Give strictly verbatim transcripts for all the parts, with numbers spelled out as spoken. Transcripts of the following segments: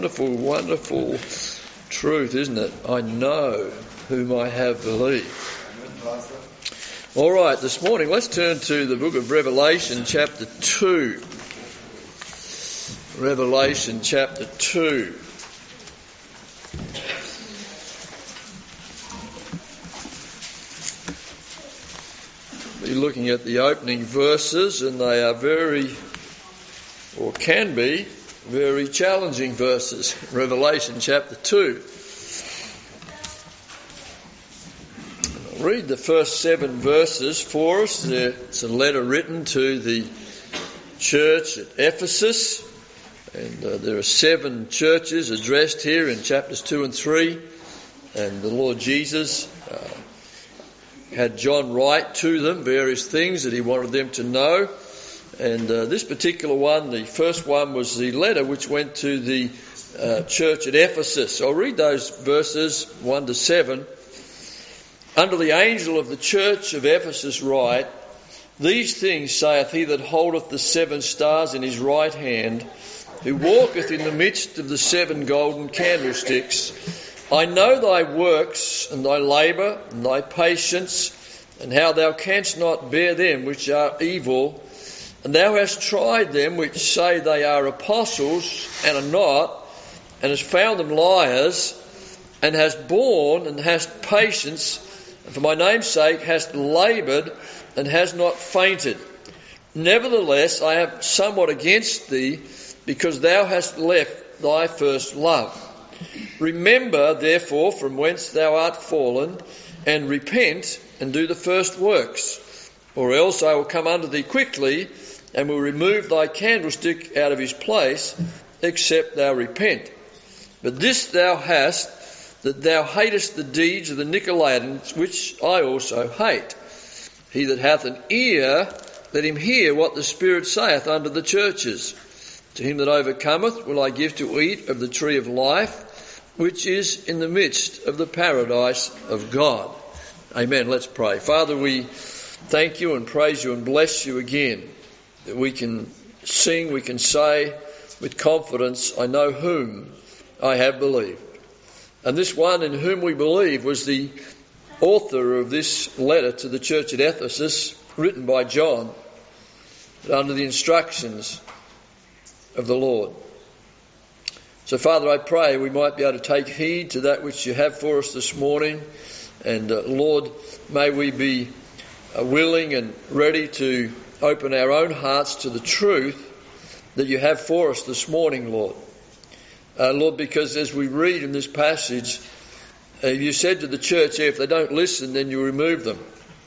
Wonderful, wonderful truth, isn't it? I know whom I have believed. All right, this morning let's turn to the book of Revelation chapter two. Revelation chapter two. We're looking at the opening verses, and they are very, or can be, very challenging verses. Revelation chapter two. I'll read the first seven verses for us. It's a letter written to the church at Ephesus, and uh, there are seven churches addressed here in chapters two and three, and the Lord Jesus uh, had John write to them various things that he wanted them to know. And uh, this particular one, the first one, was the letter which went to the uh, church at Ephesus. I'll read those verses one to seven. Unto the angel of the church of Ephesus write, These things saith he that holdeth the seven stars in his right hand, who walketh in the midst of the seven golden candlesticks. I know thy works, and thy labour, and thy patience, and how thou canst not bear them which are evil. And thou hast tried them which say they are apostles, and are not, and hast found them liars, and hast borne, and hast patience, and for my name's sake hast laboured, and hast not fainted. Nevertheless, I have somewhat against thee, because thou hast left thy first love. Remember, therefore, from whence thou art fallen, and repent, and do the first works. Or else I will come unto thee quickly, and will remove thy candlestick out of his place, except thou repent. But this thou hast, that thou hatest the deeds of the Nicolaitans, which I also hate. He that hath an ear, let him hear what the Spirit saith unto the churches. To him that overcometh will I give to eat of the tree of life, which is in the midst of the paradise of God. Amen. Let's pray. Father, we thank you and praise you and bless you again, that we can sing, we can say with confidence, I know whom I have believed. And this one in whom we believe was the author of this letter to the church at Ephesus, written by John, under the instructions of the Lord. So Father, I pray we might be able to take heed to that which you have for us this morning. And uh, Lord, may we be uh, willing and ready to open our own hearts to the truth that you have for us this morning, Lord. Uh, Lord, because as we read in this passage, uh, you said to the church, if they don't listen, then you remove them.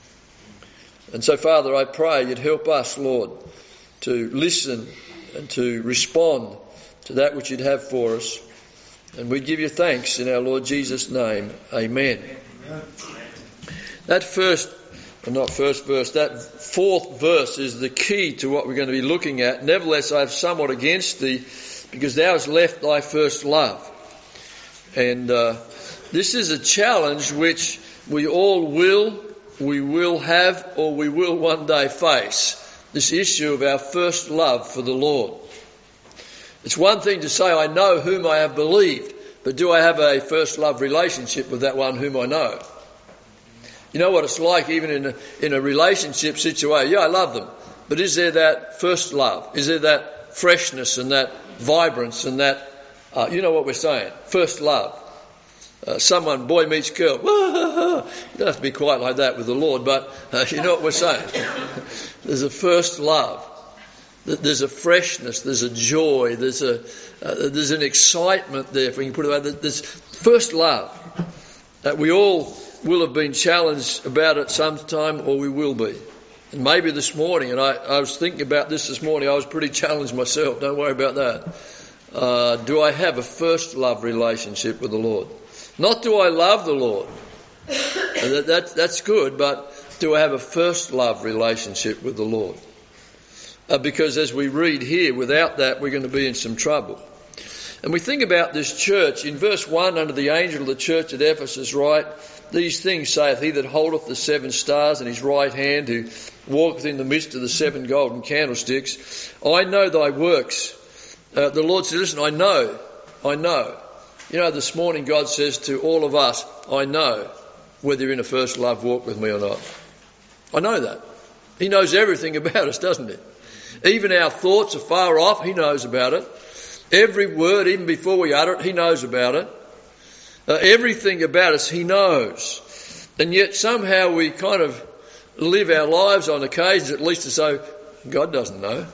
And so, Father, I pray you'd help us, Lord, to listen and to respond to that which you'd have for us. And we give you thanks in our Lord Jesus' name. Amen. Amen. That first Not first verse, that fourth verse is the key to what we're going to be looking at. Nevertheless, I have somewhat against thee, because thou hast left thy first love. And uh, this is a challenge which we all will, we will have, or we will one day face. This issue of our first love for the Lord. It's one thing to say, I know whom I have believed, but do I have a first love relationship with that one whom I know? You know what it's like even in a, in a relationship situation. Yeah, I love them. But is there that first love? Is there that freshness and that vibrance and that, uh, you know what we're saying? First love. Uh, someone, boy meets girl. You don't have to be quite like that with the Lord, but uh, you know what we're saying. There's a first love. There's a freshness. There's a joy. There's a uh, there's an excitement there, if we can put it like that. There's first love. That we all will have been challenged about it sometime, or we will be. And maybe this morning, and I, I was thinking about this this morning, I was pretty challenged myself, don't worry about that. Uh, do I have a first love relationship with the Lord? Not do I love the Lord, that, that, that's good, but do I have a first love relationship with the Lord? Uh, because as we read here, without that we're going to be in some trouble. And we think about this church, in verse one, under the angel of the church at Ephesus, right? These things saith he that holdeth the seven stars in his right hand, who walketh in the midst of the seven golden candlesticks. I know thy works. Uh, the Lord said, listen, I know. I know. You know, this morning God says to all of us, I know whether you're in a first love walk with me or not. I know that. He knows everything about us, doesn't he? Even our thoughts are far off, he knows about it. Every word, even before we utter it, he knows about it. Uh, everything about us, he knows. And yet somehow we kind of live our lives on occasions, at least as though God doesn't know.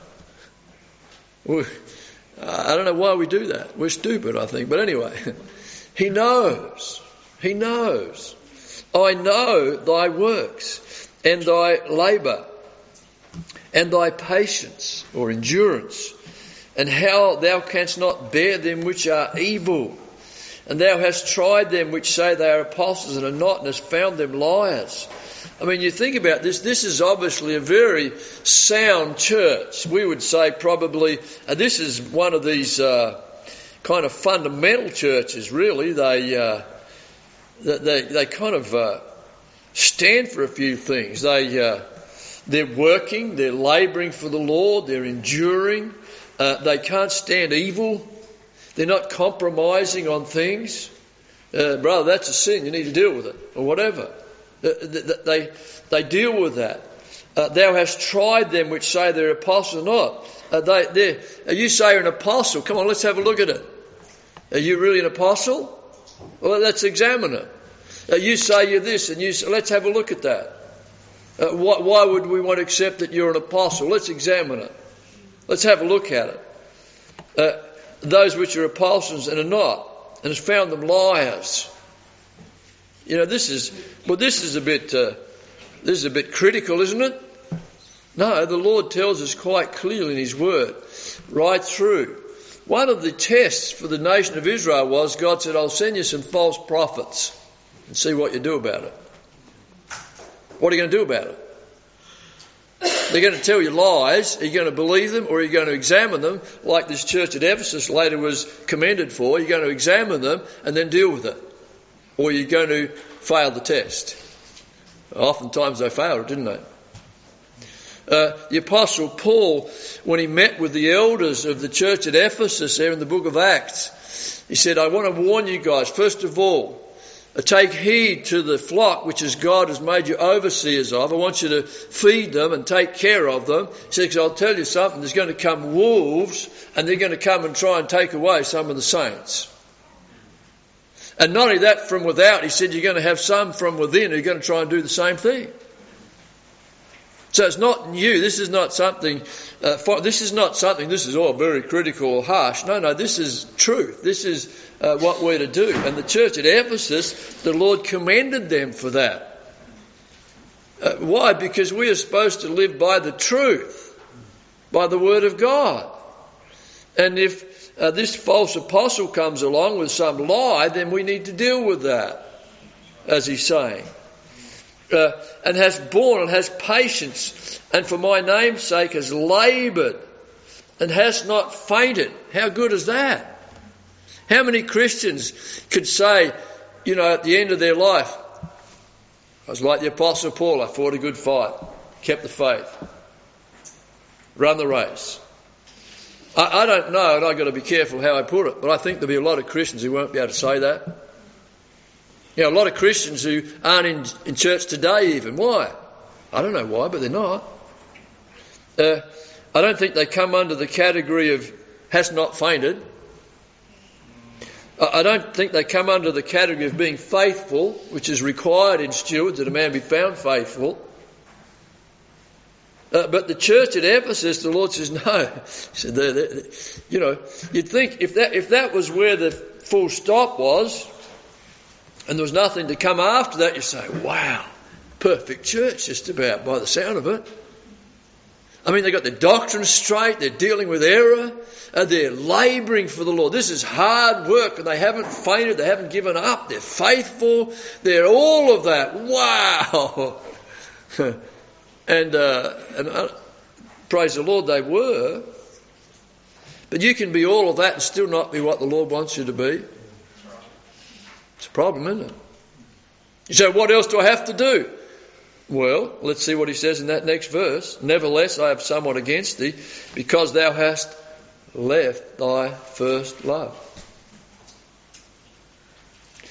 We, uh, I don't know why we do that. We're stupid, I think. But anyway, he knows. He knows. I know thy works and thy labour and thy patience or endurance, and how thou canst not bear them which are evil. And thou hast tried them which say they are apostles and are not, and hast found them liars. I mean, you think about this, this is obviously a very sound church. We would say probably, uh, this is one of these uh, kind of fundamental churches, really. They uh, they, they kind of uh, stand for a few things. They, uh, they're working, they're labouring for the Lord, they're enduring, uh, they can't stand evil. They're not compromising on things. Uh, brother, that's a sin. You need to deal with it, or whatever. They they, they deal with that. Uh, thou hast tried them which say they're apostles or not. Uh, they uh, you say you're an apostle. Come on, let's have a look at it. Are you really an apostle? Well, let's examine it. Uh, you say you're this, and you say, let's have a look at that. Uh, why, why would we want to accept that you're an apostle? Let's examine it. Let's have a look at it. Uh, those which are apostles and are not, and has found them liars. You know, this is, well, this is a bit, uh, this is a bit critical, isn't it? No, the Lord tells us quite clearly in His Word, right through. One of the tests for the nation of Israel was, God said, I'll send you some false prophets and see what you do about it. What are you going to do about it? They're going to tell you lies. Are you going to believe them, or are you going to examine them, like this church at Ephesus later was commended for? You're going to examine them and then deal with it, or you're going to fail the test. Oftentimes they failed, didn't they? Uh, the Apostle Paul, when he met with the elders of the church at Ephesus there in the book of Acts, he said, I want to warn you guys, first of all, take heed to the flock which as God has made you overseers of. I want you to feed them and take care of them. He said, because I'll tell you something, there's going to come wolves and they're going to come and try and take away some of the saints. And not only that, from without, he said, you're going to have some from within who are going to try and do the same thing. So it's not new. This is not something, uh, for, this is not something, this is all very critical or harsh. No, no, this is truth. This is uh, what we're to do. And the church at Ephesus, the Lord commended them for that. Uh, why? Because we are supposed to live by the truth, by the Word of God. And if uh, this false apostle comes along with some lie, then we need to deal with that, as he's saying. Uh, and has borne and has patience, and for my name's sake has laboured and has not fainted. How good is that? How many Christians could say, you know, at the end of their life, I was like the Apostle Paul, I fought a good fight, kept the faith, run the race. I, I don't know, and I've got to be careful how I put it, but I think there'll be a lot of Christians who won't be able to say that. You know, a lot of Christians who aren't in, in church today even. Why? I don't know why, but they're not. Uh, I don't think they come under the category of has not fainted. I, I don't think they come under the category of being faithful, which is required in stewards that a man be found faithful. Uh, but the church at Ephesus, the Lord says, no. He said, they're, they're, you know, you'd think if that if that was where the full stop was, and there was nothing to come after that, you say, wow, perfect church just about by the sound of it. I mean, they've got their doctrine straight, they're dealing with error, and they're labouring for the Lord. This is hard work, and they haven't fainted, they haven't given up, they're faithful, they're all of that. Wow! and uh, and uh, praise the Lord, they were. But you can be all of that and still not be what the Lord wants you to be. It's a problem, isn't it? You say, what else do I have to do? Well, let's see what he says in that next verse. Nevertheless, I have somewhat against thee, because thou hast left thy first love.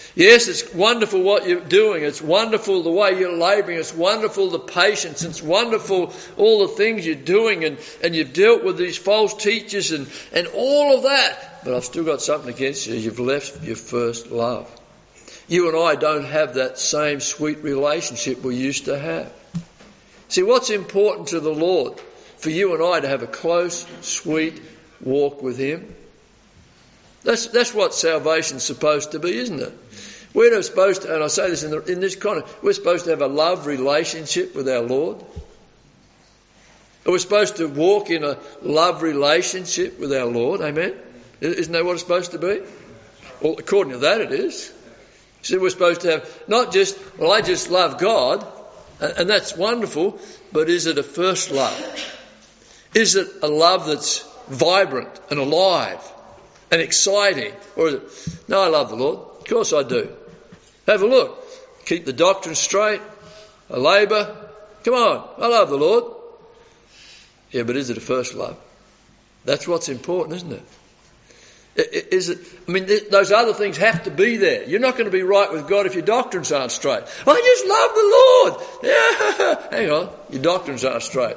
Yes, it's wonderful what you're doing. It's wonderful the way you're labouring. It's wonderful the patience. It's wonderful all the things you're doing, and, and you've dealt with these false teachers and, and all of that. But I've still got something against you. You've left your first love. You and I don't have that same sweet relationship we used to have. See, what's important to the Lord? For you and I to have a close, sweet walk with Him. That's that's what salvation's supposed to be, isn't it? We're supposed to, and I say this in, the, in this context, we're supposed to have a love relationship with our Lord. We're supposed to walk in a love relationship with our Lord, amen? Isn't that what it's supposed to be? Well, according to that it is. See, we're supposed to have not just, well, I just love God, and, and that's wonderful, but is it a first love? Is it a love that's vibrant and alive and exciting? Or is it, no, I love the Lord. Of course I do. Have a look. Keep the doctrine straight. I labour. Come on, I love the Lord. Yeah, but is it a first love? That's what's important, isn't it? Is it? I mean, those other things have to be there. You're not going to be right with God if your doctrines aren't straight. I just love the Lord. Yeah. Hang on, your doctrines aren't straight.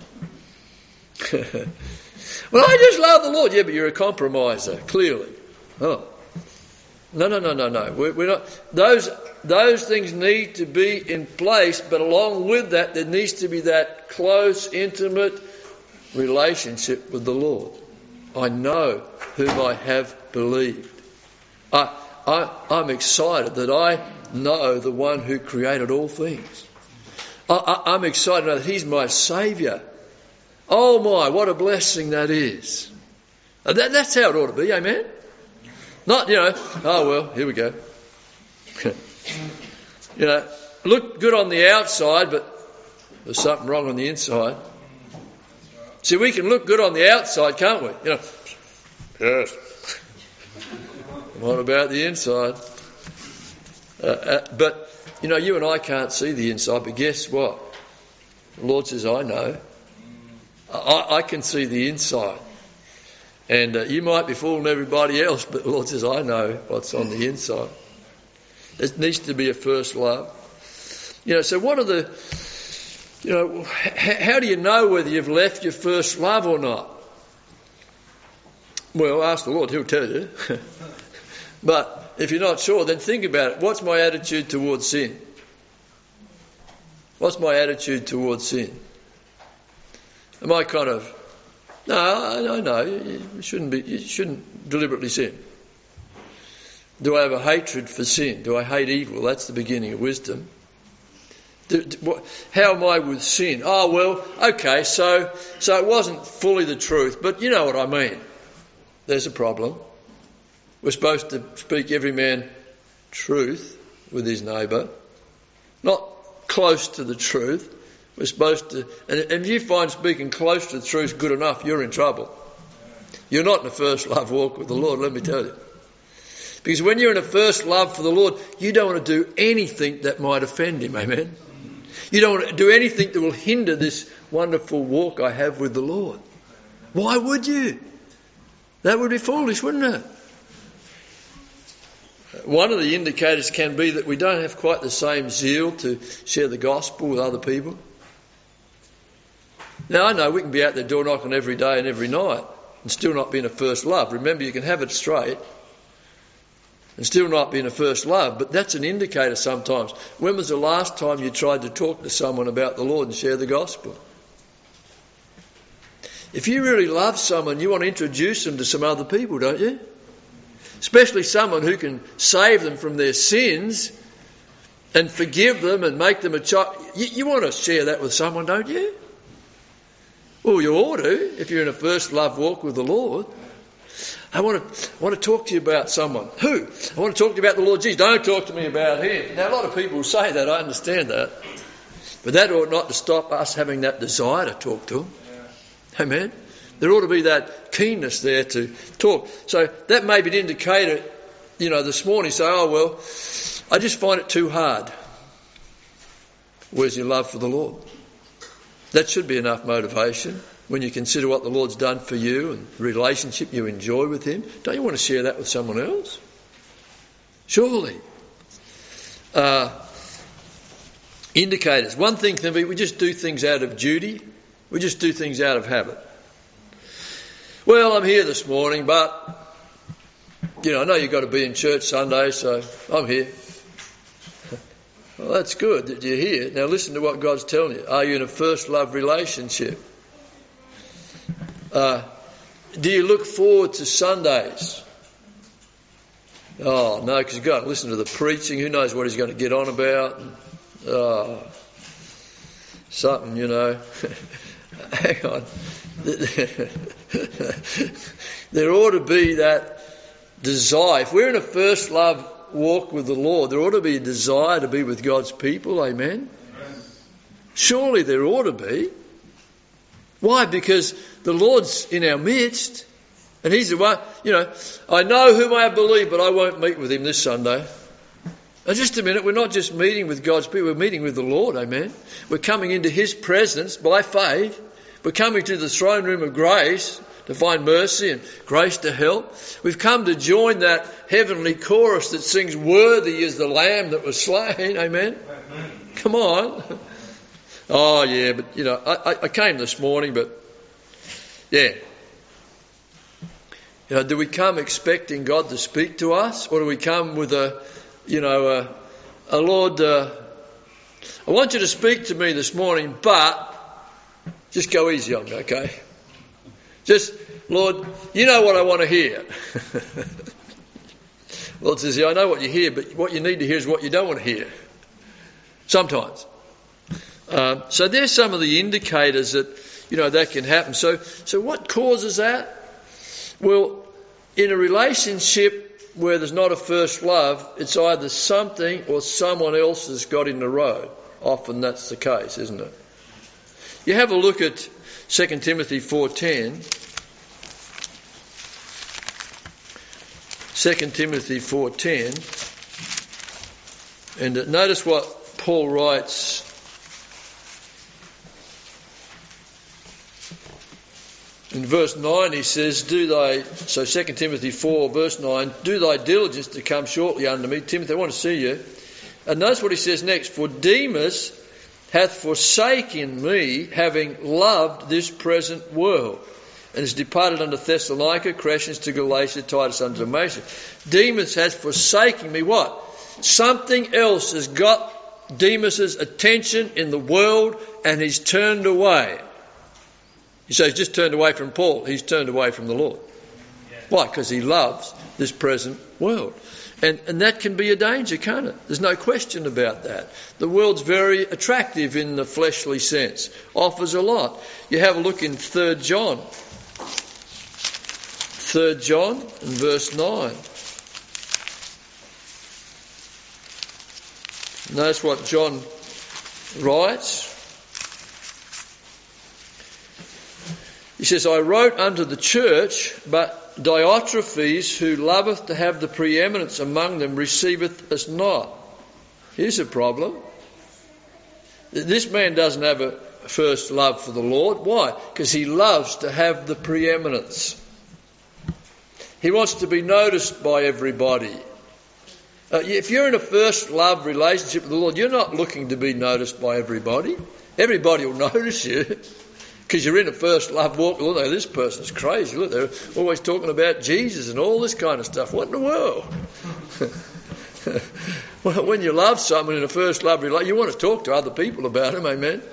Well, I just love the Lord. Yeah, but you're a compromiser, clearly. Oh. No, no, no, no, no. We're, we're not. Those those things need to be in place, but along with that, there needs to be that close, intimate relationship with the Lord. I know whom I have believed. I, I, I'm excited that I know the one who created all things. I, I, I'm excited that He's my Saviour. Oh my, what a blessing that is. That, that's how it ought to be, amen? Not, you know, oh well, here we go. You know, look good on the outside, but there's something wrong on the inside. See, we can look good on the outside, can't we? You know, yes. What about the inside? Uh, uh, but, you know, you and I can't see the inside, but guess what? The Lord says, I know. I, I can see the inside. And uh, you might be fooling everybody else, but the Lord says, I know what's on the inside. It needs to be a first love. You know, so what are the, you know, h- how do you know whether you've left your first love or not? Well, ask the Lord, He'll tell you. But if you're not sure, then think about it. What's my attitude towards sin? What's my attitude towards sin? Am I kind of, no, no, no, you shouldn't be, you shouldn't deliberately sin. Do I have a hatred for sin? Do I hate evil? That's the beginning of wisdom. Do, do, what, how am I with sin? Oh, well, okay, so so it wasn't fully the truth, but you know what I mean. There's a problem. We're supposed to speak every man truth with his neighbour, not close to the truth. We're supposed to, and, and if you find speaking close to the truth good enough, you're in trouble. You're not in a first love walk with the Lord, let me tell you. Because when you're in a first love for the Lord, you don't want to do anything that might offend Him, amen? You don't want to do anything that will hinder this wonderful walk I have with the Lord. Why would you? That would be foolish, wouldn't it? One of the indicators can be that we don't have quite the same zeal to share the gospel with other people. Now, I know we can be out there door knocking every day and every night and still not be in a first love. Remember, you can have it straight and still not be in a first love, but that's an indicator sometimes. When was the last time you tried to talk to someone about the Lord and share the gospel? If you really love someone, you want to introduce them to some other people, don't you? Especially someone who can save them from their sins and forgive them and make them a child. You, you want to share that with someone, don't you? Well, you ought to, if you're in a first love walk with the Lord. I want to I want to talk to you about someone. Who? I want to talk to you about the Lord Jesus. Don't talk to me about Him. Now, a lot of people say that. I understand that. But that ought not to stop us having that desire to talk to Him. Yeah. Amen? There ought to be that keenness there to talk. So that may be an indicator, you know, this morning. Say, oh, well, I just find it too hard. Where's your love for the Lord? That should be enough motivation. When you consider what the Lord's done for you and the relationship you enjoy with Him, don't you want to share that with someone else? Surely. uh, indicators. One thing can be we just do things out of duty. We just do things out of habit. Well, I'm here this morning, but, you know, I know you've got to be in church Sunday, so I'm here. Well, that's good that you're here. Now listen to what God's telling you. Are you in a first love relationship? Uh, do you look forward to Sundays? Oh, no, because you've got to listen to the preaching. Who knows what he's going to get on about? Oh, something, you know. Hang on. There ought to be that desire. If we're in a first love walk with the Lord, there ought to be a desire to be with God's people. Amen? Surely there ought to be. Why? Because the Lord's in our midst. And he's the one, you know, I know whom I believe, but I won't meet with him this Sunday. Now just a minute, we're not just meeting with God's people, we're meeting with the Lord, amen? We're coming into his presence by faith. We're coming to the throne room of grace to find mercy and grace to help. We've come to join that heavenly chorus that sings, worthy is the Lamb that was slain, amen? Come on. Oh yeah, but you know, I, I came this morning, but yeah. You know, do we come expecting God to speak to us, or do we come with a, you know, a, a Lord, uh, I want you to speak to me this morning, but just go easy on me, okay? Just, Lord, you know what I want to hear. Lord says, yeah, I know what you hear, but what you need to hear is what you don't want to hear. Sometimes. Um, so there's some of the indicators that, you know, that can happen. So, so what causes that? Well, in a relationship where there's not a first love, it's either something or someone else has got in the road. Often that's the case, isn't it? You have a look at Second Timothy four ten. Second Timothy four ten. And notice what Paul writes. In verse nine he says, do thy, so Second Timothy four verse nine, do thy diligence to come shortly unto me. Timothy, I want to see you. And notice what he says next, for Demas hath forsaken me, having loved this present world, and has departed unto Thessalonica, Crescens to Galatia, Titus unto Dalmatia. Demas has forsaken me, what? Something else has got Demas's attention in the world, and he's turned away. You say he's just turned away from Paul. He's turned away from the Lord. Why? Because he loves this present world. And, and that can be a danger, can't it? There's no question about that. The world's very attractive in the fleshly sense. Offers a lot. You have a look in Third John. Third John and verse nine. Notice what John writes. He says, I wrote unto the church, but Diotrephes, who loveth to have the preeminence among them, receiveth us not. Here's a problem. This man doesn't have a first love for the Lord. Why? Because he loves to have the preeminence. He wants to be noticed by everybody. Uh, if you're in a first love relationship with the Lord, you're not looking to be noticed by everybody. Everybody will notice you. Because you're in a first love walk. Look, this person's crazy. Look, they're always talking about Jesus and all this kind of stuff. What in the world? Well, when you love someone in a first love relationship, you want to talk to other people about him, amen?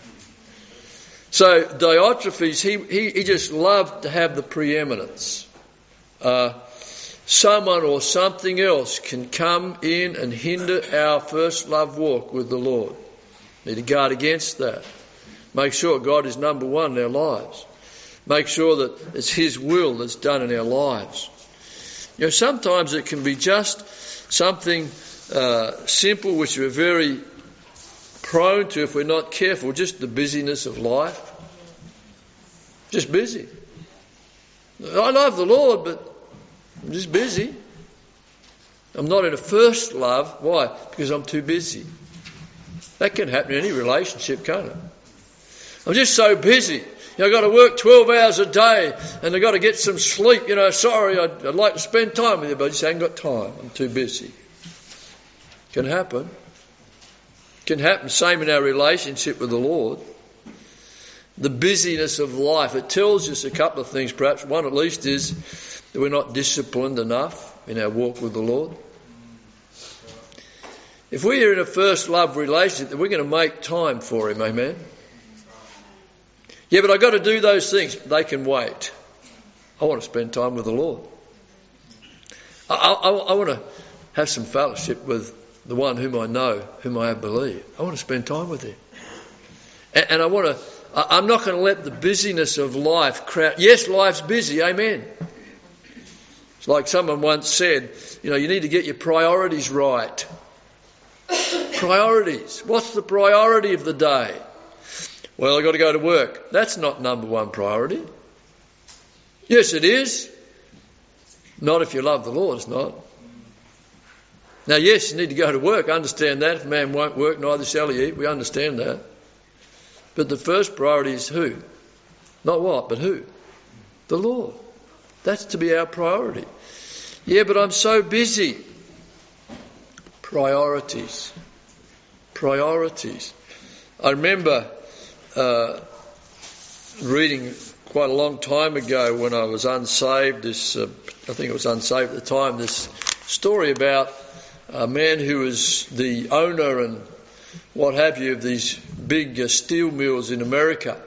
So Diotrephes, he, he, he just loved to have the preeminence. Uh, someone or something else can come in and hinder our first love walk with the Lord. We need to guard against that. Make sure God is number one in our lives. Make sure that it's his will that's done in our lives. You know, sometimes it can be just something uh, simple which we're very prone to if we're not careful, just the busyness of life. Just busy. I love the Lord, but I'm just busy. I'm not in a first love. Why? Because I'm too busy. That can happen in any relationship, can't it? I'm just so busy. You know, I've got to work twelve hours a day and I've got to get some sleep. You know, sorry, I'd, I'd like to spend time with you, but I just haven't got time. I'm too busy. Can happen. Can happen. Same in our relationship with the Lord. The busyness of life. It tells us a couple of things perhaps. One at least is that we're not disciplined enough in our walk with the Lord. If we are in a first love relationship, then we're going to make time for Him, amen? Yeah, but I've got to do those things. They can wait. I want to spend time with the Lord. I, I, I want to have some fellowship with the one whom I know, whom I have believed. I want to spend time with Him. And, and I want to, I, I'm not going to let the busyness of life crowd. Yes, life's busy, amen. It's like someone once said, you know, you need to get your priorities right. Priorities. What's the priority of the day? Well, I've got to go to work. That's not number one priority. Yes, it is. Not if you love the Lord, it's not. Now, yes, you need to go to work. I understand that. If a man won't work, neither shall he eat. We understand that. But the first priority is who? Not what, but who? The Lord. That's to be our priority. Yeah, but I'm so busy. Priorities. Priorities. I remember uh, reading quite a long time ago when I was unsaved, this, uh, I think it was unsaved at the time, this story about a man who was the owner and what have you of these big uh, steel mills in America.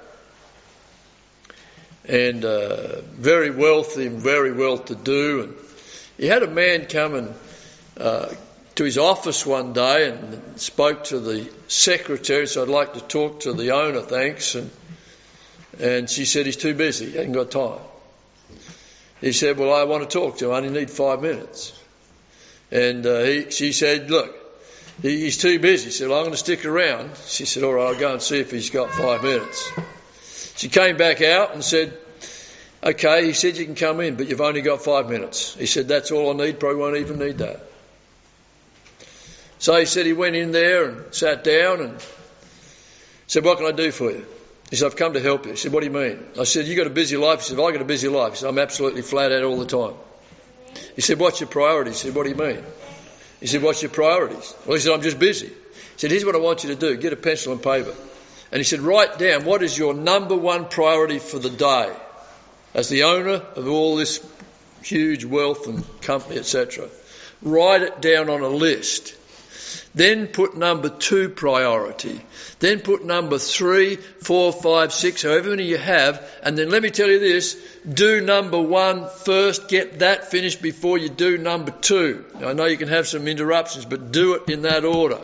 And uh, very wealthy and very well-to-do. And he had a man come and uh, to his office one day and spoke to the secretary, so I'd like to talk to the owner, thanks. And and she said he's too busy, he hasn't got time. He said, well, I want to talk to him, I only need five minutes. And uh, he, she said, look, he, he's too busy. He said, well, I'm going to stick around. She said, all right, I'll go and see if he's got five minutes. She came back out and said, okay, he said you can come in, but you've only got five minutes. He said, that's all I need, probably won't even need that. So he said he went in there and sat down and said, what can I do for you? He said, I've come to help you. He said, what do you mean? I said, you got a busy life? He said, well, I got a busy life. He said, I'm absolutely flat out all the time. He said, what's your priorities? He said, what do you mean? He said, what's your priorities? Well, he said, I'm just busy. He said, here's what I want you to do. Get a pencil and paper. And he said, write down what is your number one priority for the day as the owner of all this huge wealth and company, et cetera. Write it down on a list. Then put number two priority. Then put number three, four, five, six, however many you have. And then let me tell you this, do number one first, get that finished before you do number two. Now, I know you can have some interruptions, but do it in that order.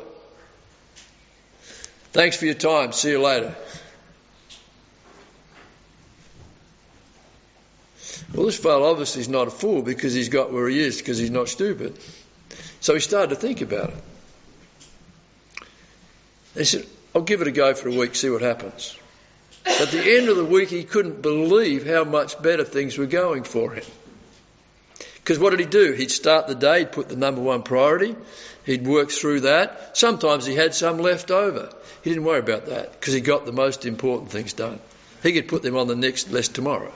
Thanks for your time. See you later. Well, this fellow obviously is not a fool because he's got where he is, because he's not stupid. So he started to think about it. He said, I'll give it a go for a week, see what happens. At the end of the week, he couldn't believe how much better things were going for him. Because what did he do? He'd start the day, he'd put the number one priority, he'd work through that. Sometimes he had some left over. He didn't worry about that because he got the most important things done. He could put them on the next list tomorrow.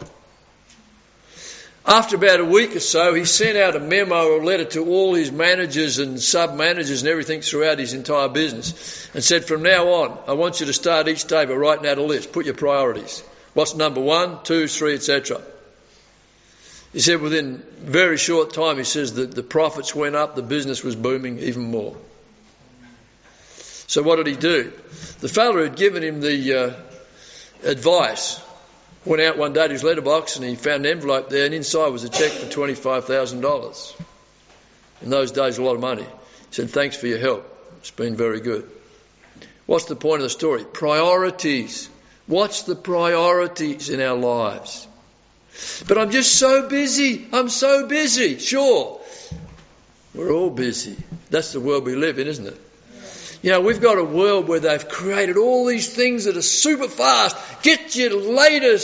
After about a week or so, he sent out a memo or a letter to all his managers and sub-managers and everything throughout his entire business and said, from now on, I want you to start each day by writing out a list. Put your priorities. What's number one, two, three, et cetera. He said within a very short time, he says that the profits went up, the business was booming even more. So what did he do? The fellow who had given him the uh, advice went out one day to his letterbox and he found an envelope there, and inside was a cheque for twenty-five thousand dollars. In those days, a lot of money. He said, thanks for your help. It's been very good. What's the point of the story? Priorities. What's the priorities in our lives? But I'm just so busy. I'm so busy. Sure. We're all busy. That's the world we live in, isn't it? You know, we've got a world where they've created all these things that are super fast. Get your latest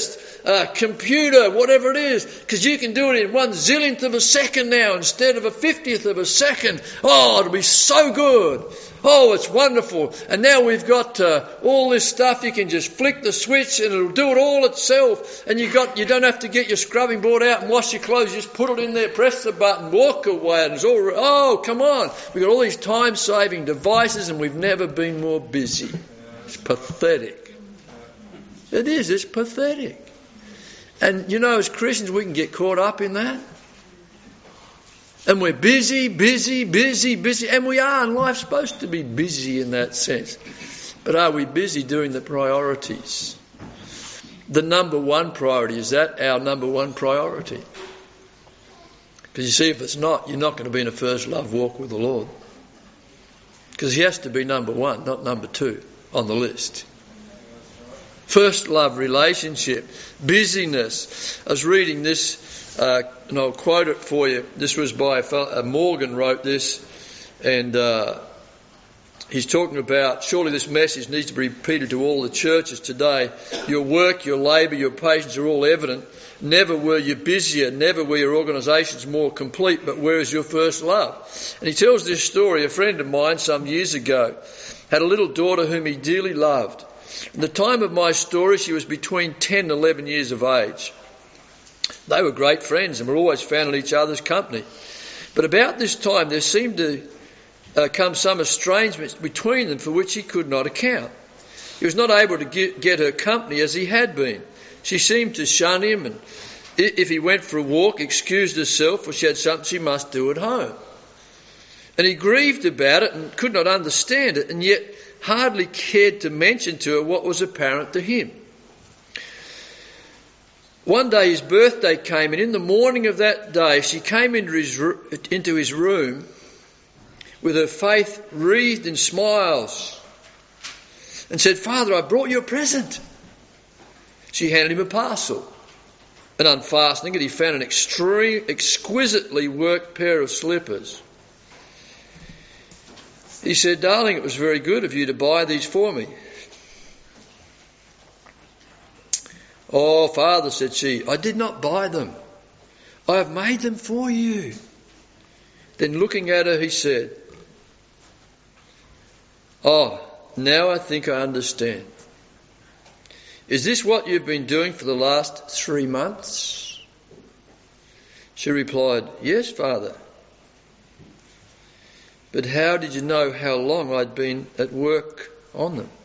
uh, computer, whatever it is, because you can do it in one zillionth of a second now instead of a fiftieth of a second. Oh, it'll be so good. Oh, it's wonderful. And now we've got uh, all this stuff. You can just flick the switch and it'll do it all itself. And you got you don't have to get your scrubbing board out and wash your clothes. You just put it in there, press the button, walk away, and it's all. Oh, come on! We've got all these time-saving devices, and we've never been more busy. It's pathetic. It is. It's pathetic. And you know, as Christians, we can get caught up in that. And we're busy, busy, busy, busy. And we are, and life's supposed to be busy in that sense. But are we busy doing the priorities? The number one priority, is that our number one priority? Because you see, if it's not, you're not going to be in a first love walk with the Lord. Because he has to be number one, not number two on the list. First love relationship, busyness. I was reading this, uh, and I'll quote it for you. This was by a fellow, uh, Morgan wrote this, and uh, he's talking about, surely this message needs to be repeated to all the churches today. Your work, your labour, your patience are all evident. Never were you busier, never were your organisations more complete, but where is your first love? And he tells this story. A friend of mine some years ago had a little daughter whom he dearly loved. At the time of my story, she was between ten and eleven years of age. They were great friends and were always found in each other's company. But about this time, there seemed to uh, come some estrangement between them for which he could not account. He was not able to get, get her company as he had been. She seemed to shun him, and if he went for a walk, excused herself, for she had something she must do at home. And he grieved about it and could not understand it, and yet hardly cared to mention to her what was apparent to him. One day his birthday came, and in the morning of that day she came into his, into his room with her face wreathed in smiles and said, "Father, I brought you a present." She handed him a parcel, and unfastening it, he found an extreme, exquisitely worked pair of slippers. He said, "Darling, it was very good of you to buy these for me." "Oh, Father," said she, "I did not buy them. I have made them for you." Then looking at her, he said, "Oh, now I think I understand. Is this what you've been doing for the last three months? She replied, "Yes, Father." "But how did you know how long I'd been at work on them?"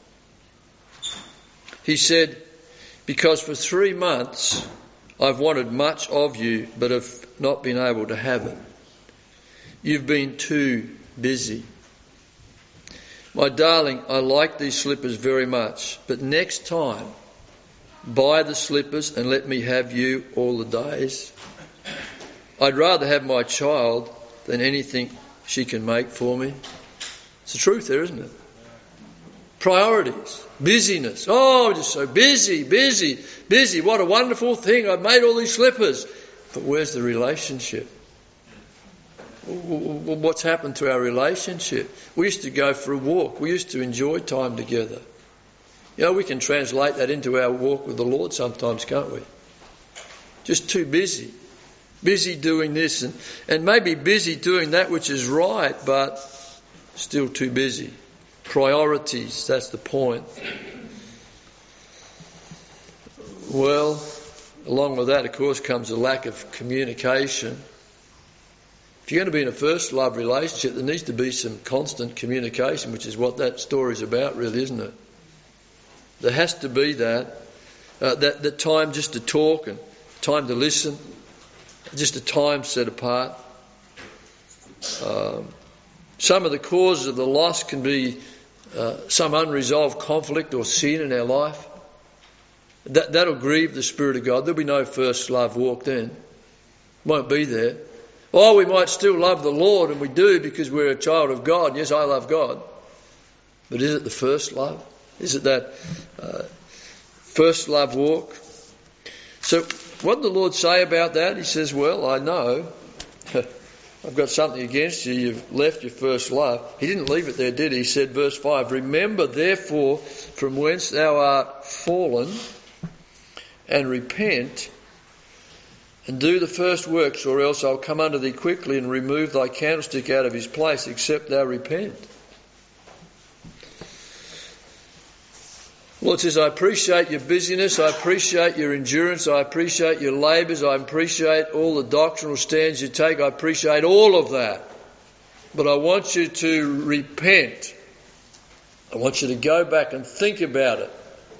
He said, "Because for three months I've wanted much of you, but have not been able to have it. You've been too busy. My darling, I like these slippers very much, but next time, buy the slippers and let me have you all the days. I'd rather have my child than anything she can make for me." It's the truth there, isn't it? Priorities, busyness. Oh, I'm just so busy, busy, busy. What a wonderful thing. I've made all these slippers. But where's the relationship? What's happened to our relationship? We used to go for a walk. We used to enjoy time together. You know, we can translate that into our walk with the Lord sometimes, can't we? Just too busy. Busy doing this and, and maybe busy doing that which is right, but still too busy. Priorities, that's the point. Well, along with that, of course, comes a lack of communication. If you're going to be in a first love relationship, there needs to be some constant communication, which is what that story's about, really, isn't it? There has to be that, uh, that, that time just to talk and time to listen, just a time set apart. Um, some of the causes of the loss can be uh, some unresolved conflict or sin in our life. That, that'll grieve the Spirit of God. There'll be no first love walk then. Won't be there. Oh, we might still love the Lord, and we do because we're a child of God. Yes, I love God. But is it the first love? Is it that uh, first love walk? So what did the Lord say about that? He says, well, I know. I've got something against you. You've left your first love. He didn't leave it there, did he? He said, verse five, "Remember therefore from whence thou art fallen, and repent and do the first works, or else I'll come unto thee quickly and remove thy candlestick out of his place, except thou repent. Lord says, I appreciate your busyness, I appreciate your endurance, I appreciate your labours, I appreciate all the doctrinal stands you take, I appreciate all of that. But I want you to repent. I want you to go back and think about it.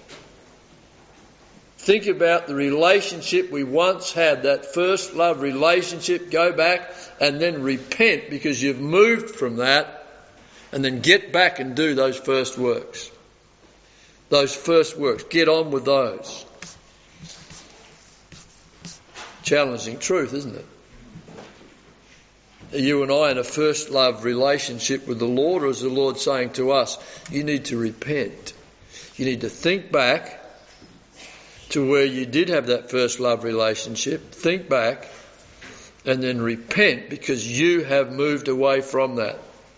Think about the relationship we once had, that first love relationship. Go back and then repent because you've moved from that, and then get back and do those first works. Those first works. Get on with those. Challenging truth, isn't it? Are you and I in a first love relationship with the Lord, or is the Lord saying to us, you need to repent? You need to think back to where you did have that first love relationship. Think back and then repent because you have moved away from that.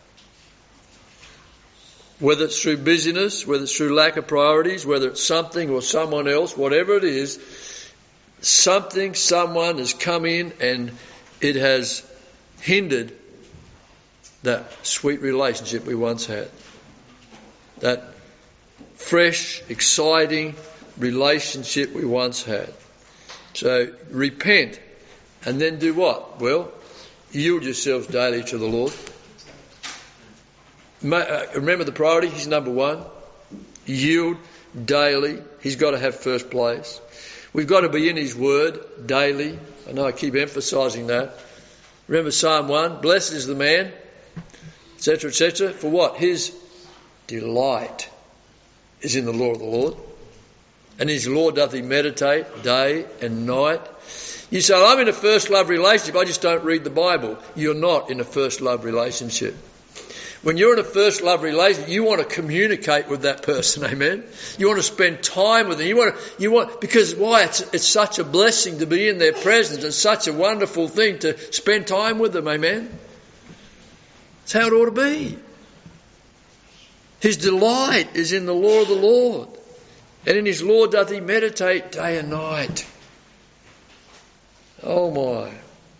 Whether it's through busyness, whether it's through lack of priorities, whether it's something or someone else, whatever it is, something, someone has come in and it has hindered that sweet relationship we once had. That fresh, exciting relationship we once had. So repent and then do what? Well, yield yourselves daily to the Lord. Remember the priority, he's number one. Yield daily. He's got to have first place. We've got to be in his word daily. I know I keep emphasising that. Remember Psalm one, blessed is the man, et cetera, et cetera. For what? His delight is in the law of the Lord. And his law doth he meditate day and night. You say, I'm in a first love relationship, I just don't read the Bible. You're not in a first love relationship. When you're in a first love relationship, you want to communicate with that person, amen? You want to spend time with them. You want to, you want, because why? It's, it's such a blessing to be in their presence. It's such a wonderful thing to spend time with them, amen? That's how it ought to be. His delight is in the law of the Lord. And in his law doth he meditate day and night. Oh my.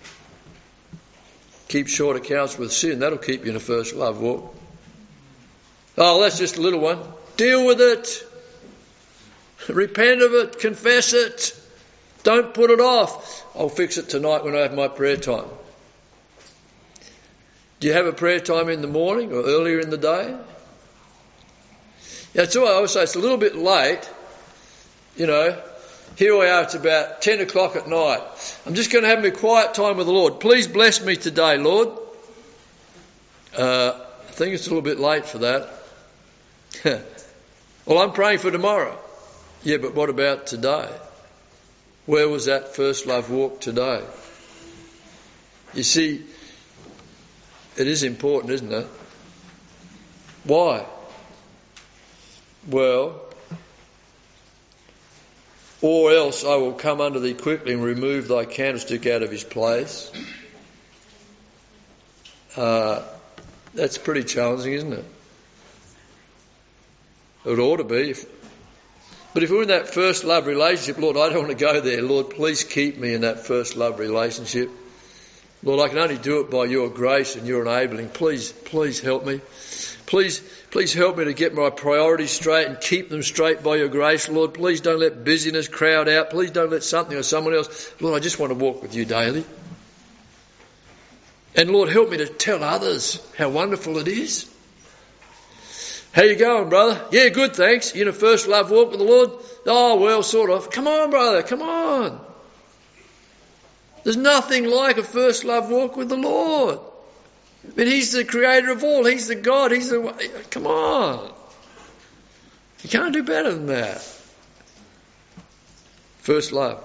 Keep short accounts with sin. That'll keep you in a first love walk. Oh, that's just a little one. Deal with it. Repent of it. Confess it. Don't put it off. I'll fix it tonight when I have my prayer time. Do you have a prayer time in the morning or earlier in the day? Yeah, that's why I always say it's a little bit late. You know, here we are, it's about ten o'clock at night. I'm just going to have my quiet time with the Lord. Please bless me today, Lord. Uh, I think it's a little bit late for that. Well, I'm praying for tomorrow. Yeah, but what about today? Where was that first love walk today? You see, it is important, isn't it? Why? Well, or else I will come unto thee quickly and remove thy candlestick out of his place. Uh, that's pretty challenging, isn't it? It ought to be. If, but if we're in that first love relationship, Lord, I don't want to go there. Lord, please keep me in that first love relationship. Lord, I can only do it by your grace and your enabling. Please, please help me. Please, please help me to get my priorities straight and keep them straight by your grace, Lord. Please don't let busyness crowd out. Please don't let something or someone else. Lord, I just want to walk with you daily. And Lord, help me to tell others how wonderful it is. How you going, brother? Yeah, good, thanks. You in a first love walk with the Lord? Oh, well, sort of. Come on, brother, come on. There's nothing like a first love walk with the Lord. I mean, he's the creator of all. He's the God. He's the... Come on. You can't do better than that. First love.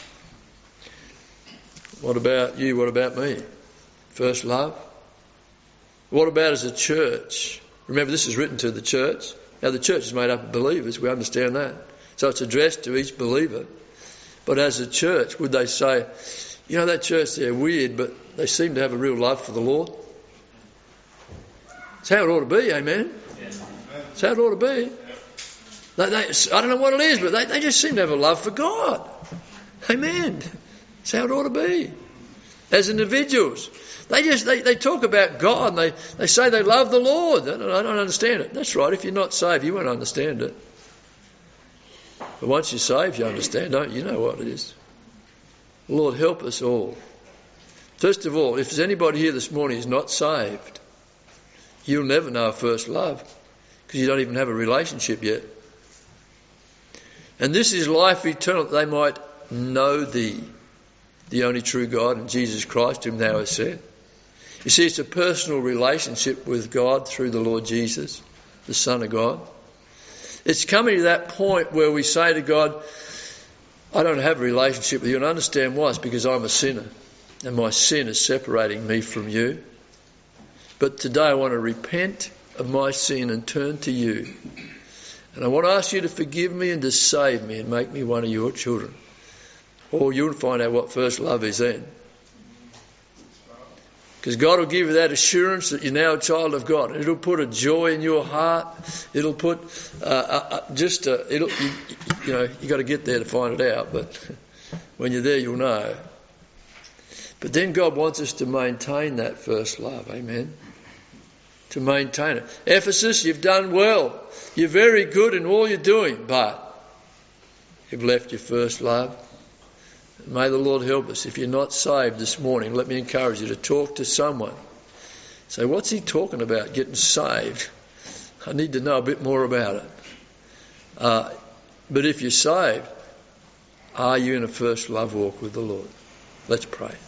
What about you? What about me? First love. What about as a church? Remember, this is written to the church. Now, the church is made up of believers. We understand that. So it's addressed to each believer. But as a church, would they say, you know, that church, they're weird, but they seem to have a real love for the Lord? That's how it ought to be, amen? That's how it ought to be. They, they, I don't know what it is, but they, they just seem to have a love for God. Amen. That's how it ought to be. As individuals. They just they, they talk about God and they, they say they love the Lord. I don't, I don't understand it. That's right. If you're not saved, you won't understand it. But once you're saved, you understand, don't you? You know what it is. Lord, help us all. First of all, if there's anybody here this morning who's not saved, you'll never know first love because you don't even have a relationship yet. And this is life eternal, that they might know thee, the only true God, and Jesus Christ, whom thou hast sent. You see, it's a personal relationship with God through the Lord Jesus, the Son of God. It's coming to that point where we say to God, I don't have a relationship with you, and I understand why. It's because I'm a sinner, and my sin is separating me from you. But today I want to repent of my sin and turn to you. And I want to ask you to forgive me and to save me and make me one of your children. Or you'll find out what first love is then. Because God will give you that assurance that you're now a child of God. It'll put a joy in your heart. It'll put uh, uh, just a, it'll you, you know you got to get there to find it out. But when you're there, you'll know. But then God wants us to maintain that first love. Amen. To maintain it. Ephesus, you've done well. You're very good in all you're doing, but you've left your first love. May the Lord help us. If you're not saved this morning, let me encourage you to talk to someone. Say, what's he talking about, getting saved? I need to know a bit more about it. Uh, but if you're saved, are you in a first love walk with the Lord? Let's pray.